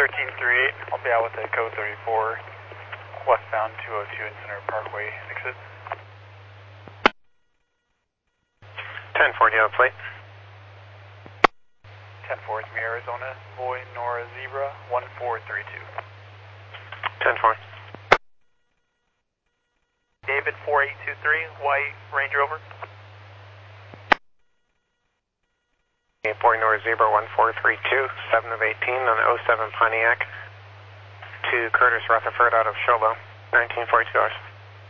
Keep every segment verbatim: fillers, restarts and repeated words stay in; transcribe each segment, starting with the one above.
thirteen thirty-eight, I'll be out with the code thirty-four, westbound two oh two in Center Parkway, exit. ten four, do you have a plate? ten four, it's me, Arizona, Boy, Nora, Zebra, one four three two. ten four. David, four eight two three, white Range Rover. Boy, Nora, Zebra, one four three two, seven of eighteen on the oh seven Pontiac to Curtis Rutherford out of Sholo, nineteen forty-two hours.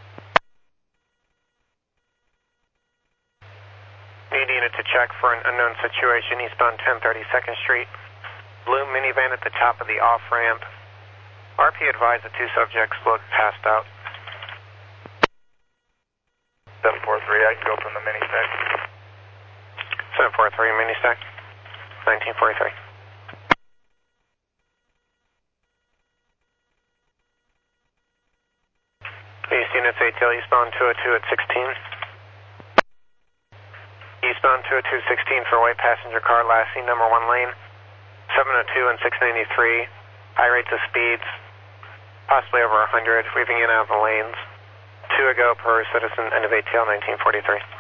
Need unit to check for an unknown situation, eastbound ten thirty-second Street. Blue minivan at the top of the off-ramp. R P advised the two subjects look passed out. seven four three, I can go from the mini stack. seven four three mini stack, nineteen forty-three. East units A T L eastbound two oh two at sixteen. Eastbound two oh two sixteen for white passenger car, last seen number one lane. seven oh two and six ninety-three, high rates of speeds, possibly over one hundred, weaving in and out of the lanes. Two ago per citizen, end of A T L nineteen forty-three.